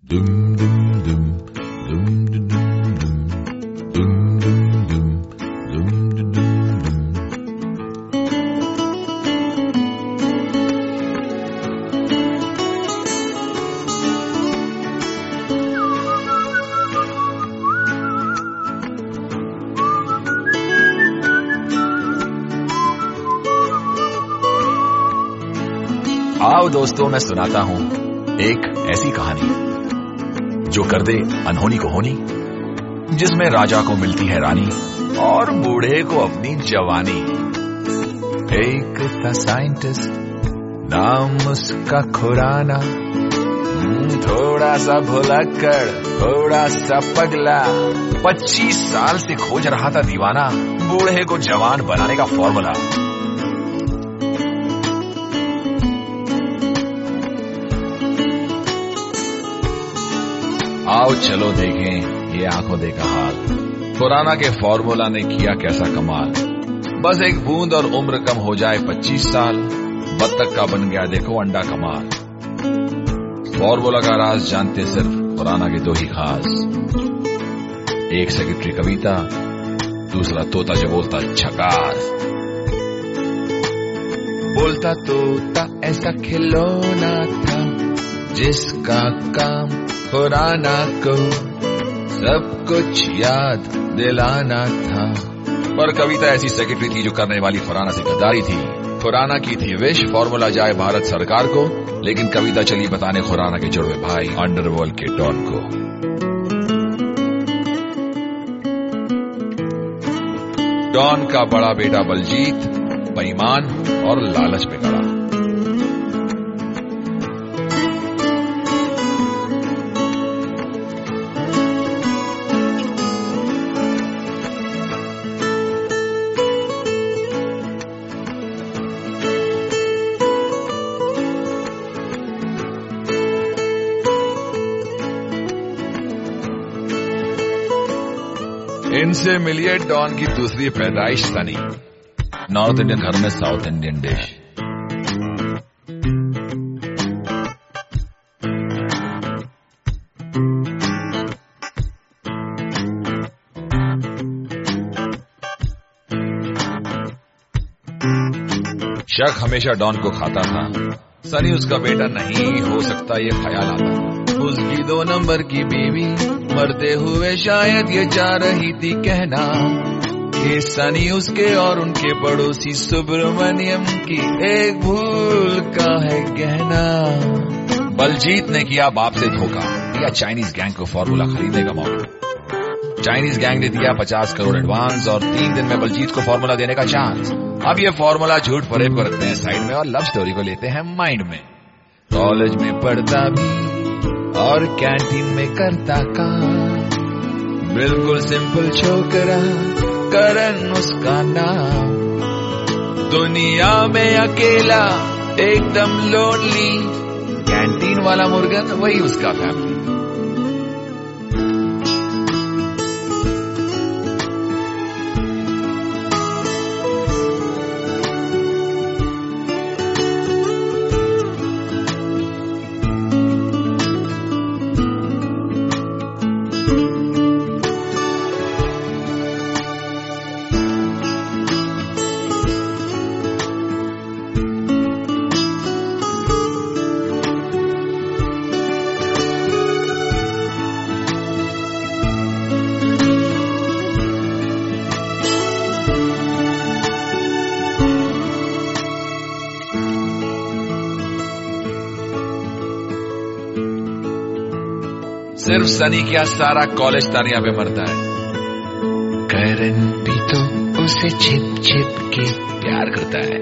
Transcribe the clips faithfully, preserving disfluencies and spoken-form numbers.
आओ दोस्तों, मैं सुनाता हूं एक ऐसी कहानी जो कर दे अनहोनी को होनी, जिसमें राजा को मिलती है रानी और बूढ़े को अपनी जवानी। एक था साइंटिस्ट, नाम उसका खुराना, थोड़ा सा भुलक्कड़, थोड़ा सा पगला, पच्चीस साल से खोज रहा था दीवाना बूढ़े को जवान बनाने का फॉर्मूला। आओ चलो देखें ये आंखों देखा हाल, खुराना के फॉर्मूला ने किया कैसा कमाल। बस एक बूंद और उम्र कम हो जाए पच्चीस साल, बत्तख का बन गया देखो अंडा कमाल। फॉर्मूला का राज जानते सिर्फ खुराना के दो ही खास, एक सेक्रेटरी कविता, दूसरा तोता जो बोलता झकास। बोलता तोता ऐसा खिलौना था जिसका काम खुराना को सब कुछ याद दिलाना था। पर कविता ऐसी सेक्रेटरी थी जो करने वाली खुराना से गद्दारी थी। खुराना की थी विश फॉर्मूला जाए भारत सरकार को, लेकिन कविता चली बताने खुराना के जुड़वे भाई अंडरवर्ल्ड के डॉन को। डॉन का बड़ा बेटा बलजीत बेईमान और लालच में गड़ा। इनसे मिलिए डॉन की दूसरी पैदाइश सनी, नॉर्थ इंडियन घर में साउथ इंडियन डिश। शक हमेशा डॉन को खाता था, सनी उसका बेटा नहीं हो सकता ये ख्याल आता था। उसकी दो नंबर की बीवी मरते हुए शायद ये चाह रही थी कहना कि सनी उसके और उनके पड़ोसी सुब्रमण्यम की एक भूल का है गहना। बलजीत ने किया बाप से धोखा, दिया चाइनीज गैंग को फॉर्मूला खरीदने का मौका। चाइनीज गैंग ने दिया पचास करोड़ एडवांस और तीन दिन में बलजीत को फॉर्मूला देने का चांस। अब ये फॉर्मूला झूठ फरेब को रखते हैं साइड में और लव स्टोरी को लेते हैं माइंड में। कॉलेज में पढ़ता भी और कैंटीन में करता काम, बिल्कुल सिंपल छोकरा करन उसका नाम। दुनिया में अकेला एकदम लोनली, कैंटीन वाला मुर्गन वही उसका फैमिली। सिर्फ सनी क्या सारा कॉलेज तानिया पे मरता है। करण भी तो उसे छिप छिप के प्यार करता है।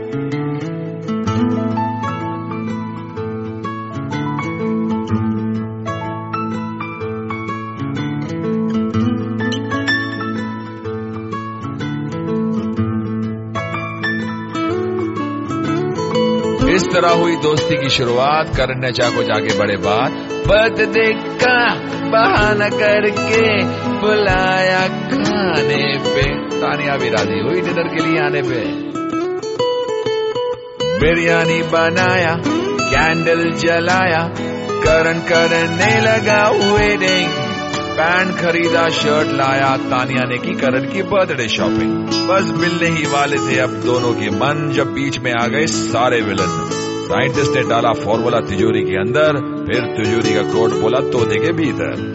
इस तरह हुई दोस्ती की शुरुआत। करण ने चाको जाके बड़े बात बर्थडे का बहाना करके बुलाया खाने पे। तानिया भी राजी हुई डिनर के लिए आने पे। बिरयानी बनाया, कैंडल जलाया, करण करने लगा वेडिंग, पैंट खरीदा, शर्ट लाया, तानिया ने की करण की बर्थडे शॉपिंग। बस मिलने ही वाले थे अब दोनों के मन, जब बीच में आ गए सारे विलन। साइंटिस्ट ने डाला फॉर्मूला तिजोरी के अंदर, फिर तिजोरी का कोड बोला तोते के भीतर।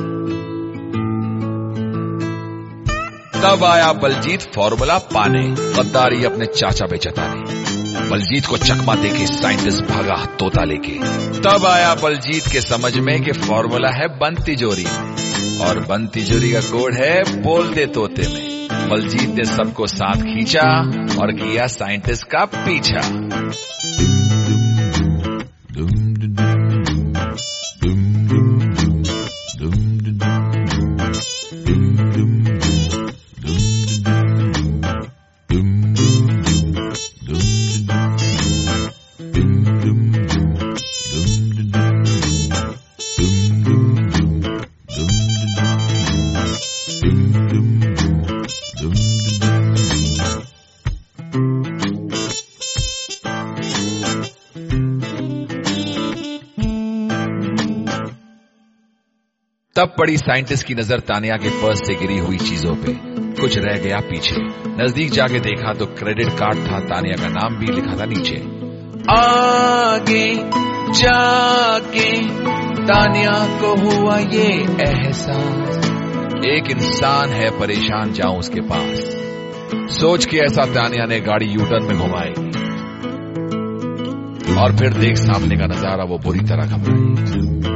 तब आया बलजीत फॉर्मूला पाने, गद्दारी अपने चाचा पे जताने। बलजीत को चकमा देके साइंटिस्ट भागा तोता लेके। तब आया बलजीत के समझ में कि फॉर्मूला है बंद तिजोरी में, और बंद तिजोरी का कोड है बोलते तोते में। बलजीत ने सबको साथ खींचा और किया साइंटिस्ट का पीछा। तब पड़ी साइंटिस्ट की नजर तानिया के पर्स से गिरी हुई चीजों पे। कुछ रह गया पीछे। नजदीक जाके देखा तो क्रेडिट कार्ड था, तानिया का नाम भी लिखा था नीचे। आगे जाके तानिया को हुआ ये एहसास, एक इंसान है परेशान, जाऊं उसके पास। सोच के ऐसा तानिया ने गाड़ी यूटर्न में घुमाई, और फिर देख सामने का नजारा, वो बुरी तरह घबराई।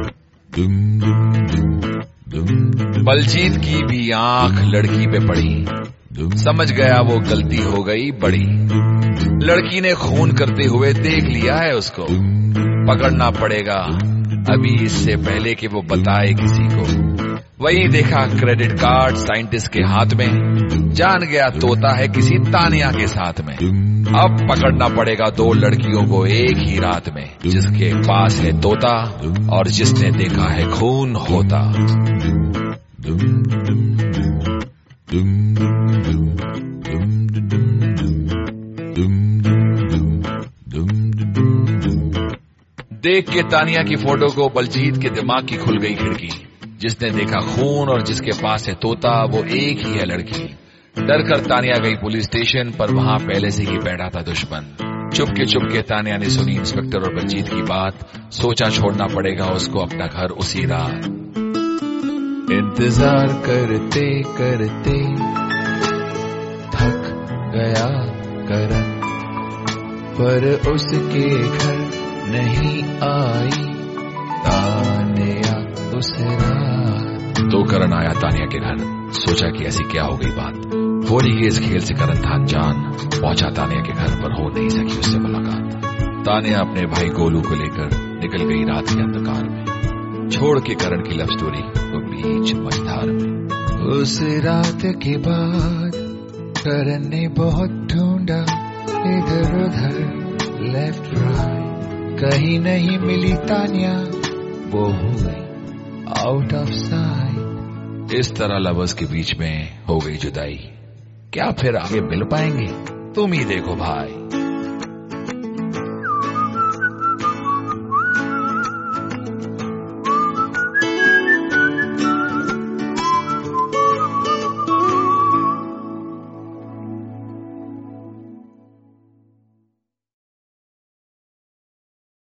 बलजीत की भी आंख लड़की पे पड़ी, समझ गया वो गलती हो गई बड़ी। लड़की ने खून करते हुए देख लिया है उसको, पकड़ना पड़ेगा अभी इससे पहले कि वो बताए किसी को। वही देखा क्रेडिट कार्ड साइंटिस्ट के हाथ में, जान गया तोता है किसी तानिया के साथ में। अब पकड़ना पड़ेगा दो लड़कियों को एक ही रात में, जिसके पास है तोता और जिसने देखा है खून होता। देख के तानिया की फोटो को बलजीत के दिमाग की खुल गई खिड़की। जिसने देखा खून और जिसके पास है तोता, वो एक ही है लड़की। डर कर तानिया गई पुलिस स्टेशन, पर वहां पहले से ही बैठा था दुश्मन। चुपके चुपके तानिया ने सुनी इंस्पेक्टर और बलजीत की बात, सोचा छोड़ना पड़ेगा उसको अपना घर उसी रात। इंतजार करते करते थक गया करण, पर उसके घर नहीं आई तानिया उस रात। तो करण आया तानिया के घर, सोचा कि ऐसी क्या हो गई बात। होली के इस खेल से करण था अनजान, पहुंचा तानिया के घर पर हो नहीं सकी उससे मुलाकात। तानिया अपने भाई गोलू को लेकर निकल गई रात के अंधकार में, छोड़ के करण की लव स्टोरी को बीच मझधार में। उस रात के बाद करण ने बहुत ढूंढा इधर उधर लेफ्ट राइट, कहीं नहीं मिली तानिया, वो हो गई आउट ऑफ साइट। इस तरह लवर्स के बीच में हो गई जुदाई। क्या फिर आगे मिल पाएंगे? तुम ही देखो भाई।